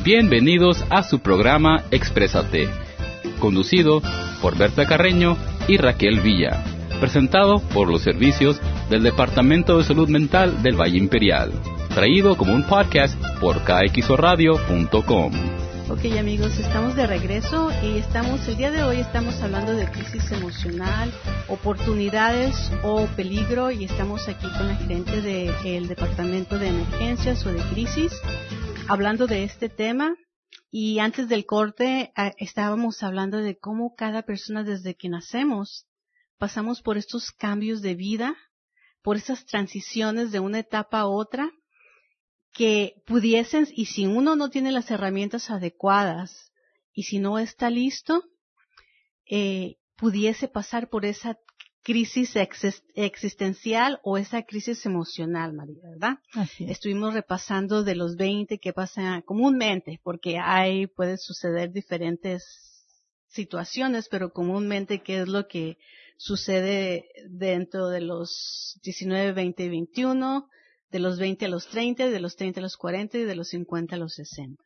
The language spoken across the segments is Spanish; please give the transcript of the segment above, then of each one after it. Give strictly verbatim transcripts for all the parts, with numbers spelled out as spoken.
Bienvenidos a su programa Exprésate, conducido por Berta Carreño y Raquel Villa, presentado por los servicios del Departamento de Salud Mental del Valle Imperial, traído como un podcast por k x o radio punto com. Ok, amigos, estamos de regreso y estamos, el día de hoy estamos hablando de crisis emocional, oportunidades o peligro, y estamos aquí con la gerente del Departamento de Emergencias o de Crisis, hablando de este tema. Y antes del corte eh, estábamos hablando de cómo cada persona desde que nacemos pasamos por estos cambios de vida, por esas transiciones de una etapa a otra, que pudiesen, y si uno no tiene las herramientas adecuadas y si no está listo, eh, pudiese pasar por esa crisis ex- existencial o esa crisis emocional, María, ¿verdad? Así es. Estuvimos repasando de los veinte que pasa comúnmente, porque hay, puede suceder diferentes situaciones, pero comúnmente, ¿qué es lo que sucede dentro de los diecinueve, veinte y veintiuno? De los veinte a los treinta, de los treinta a los cuarenta y de los cincuenta a los sesenta.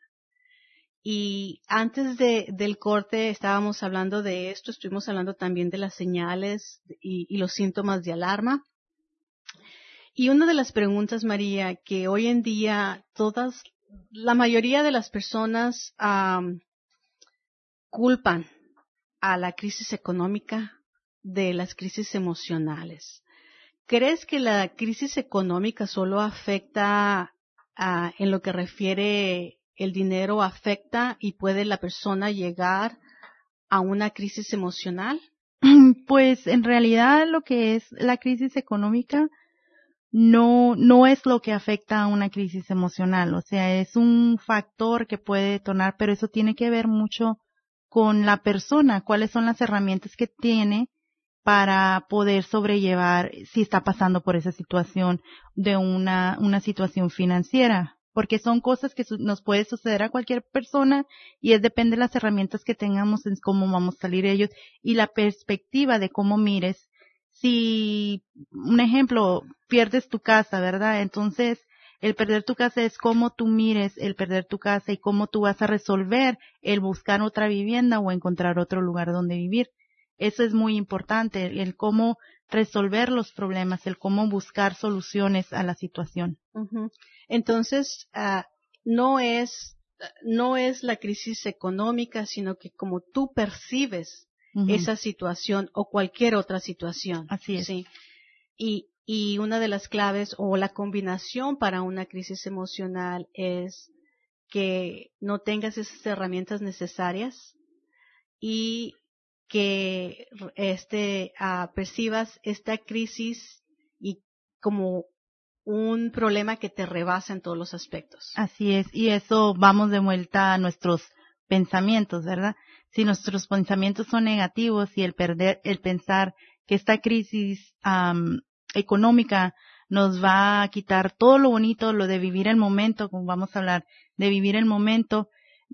Y antes de, del corte estábamos hablando de esto, estuvimos hablando también de las señales y, y los síntomas de alarma. Y una de las preguntas, María, que hoy en día todas, la mayoría de las personas um, culpan a la crisis económica de las crisis emocionales. ¿Crees que la crisis económica solo afecta uh, en lo que refiere el dinero, afecta y puede la persona llegar a una crisis emocional? Pues en realidad lo que es la crisis económica no, no es lo que afecta a una crisis emocional. O sea, es un factor que puede detonar, pero eso tiene que ver mucho con la persona, cuáles son las herramientas que tiene para poder sobrellevar si está pasando por esa situación de una, una situación financiera, porque son cosas que su- nos puede suceder a cualquier persona y es depende de las herramientas que tengamos en cómo vamos a salir de ellos y la perspectiva de cómo mires. Si, un ejemplo, pierdes tu casa, ¿verdad? Entonces, el perder tu casa es cómo tú mires el perder tu casa y cómo tú vas a resolver el buscar otra vivienda o encontrar otro lugar donde vivir. Eso es muy importante, el, el cómo resolver los problemas, el cómo buscar soluciones a la situación. Uh-huh. Entonces, uh, no es, no es la crisis económica, sino que como tú percibes uh-huh. esa situación o cualquier otra situación. Así es. Sí. Y, y una de las claves o la combinación para una crisis emocional es que no tengas esas herramientas necesarias y que este uh, percibas esta crisis y como un problema que te rebasa en todos los aspectos. Así es, y eso vamos de vuelta a nuestros pensamientos, ¿verdad? Si nuestros pensamientos son negativos y el perder, el pensar que esta crisis um, económica nos va a quitar todo lo bonito, lo de vivir el momento, como vamos a hablar, de vivir el momento,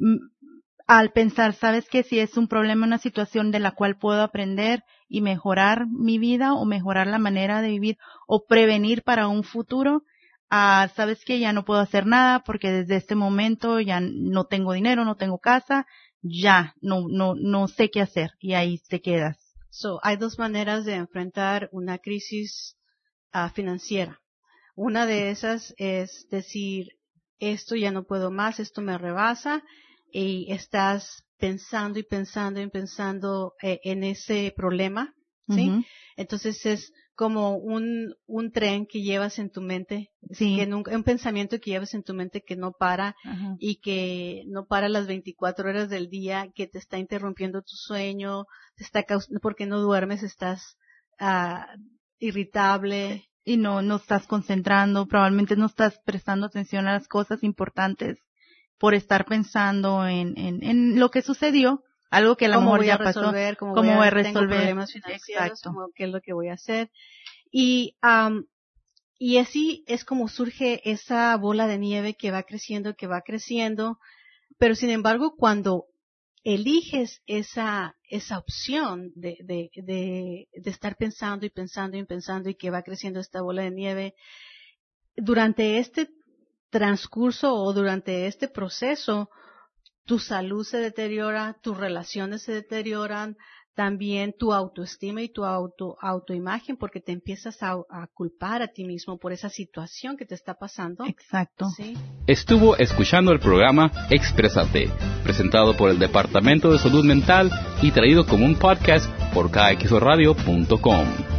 al pensar, ¿sabes qué? Si es un problema, una situación de la cual puedo aprender y mejorar mi vida o mejorar la manera de vivir o prevenir para un futuro, ah, ¿sabes qué? Ya no puedo hacer nada porque desde este momento ya no tengo dinero, no tengo casa, ya no, no, no sé qué hacer y ahí te quedas. So, hay dos maneras de enfrentar una crisis uh, financiera. Una de esas es decir, esto ya no puedo más, esto me rebasa, y estás pensando y pensando y pensando eh, en ese problema, ¿sí? Uh-huh. Entonces es como un, un tren que llevas en tu mente, sí. que nunca, un pensamiento que llevas en tu mente que no para uh-huh. y que no para las veinticuatro horas del día, que te está interrumpiendo tu sueño, te está causando, porque no duermes, estás uh, irritable. Y no, no estás concentrando, probablemente no estás prestando atención a las cosas importantes por estar pensando en, en, en lo que sucedió, algo que a lo mejor ya pasó, cómo, cómo voy a resolver, tengo problemas financieros, exacto, cómo, qué es lo que voy a hacer. Y, um, y así es como surge esa bola de nieve que va creciendo, que va creciendo, pero sin embargo cuando eliges esa, esa opción de, de, de, de estar pensando y pensando y pensando y que va creciendo esta bola de nieve, durante este transcurso o durante este proceso, tu salud se deteriora, tus relaciones se deterioran, también tu autoestima y tu auto, autoimagen, porque te empiezas a, a culpar a ti mismo por esa situación que te está pasando. Exacto. ¿Sí? Estuvo escuchando el programa Exprésate, presentado por el Departamento de Salud Mental y traído como un podcast por K X O radio punto com.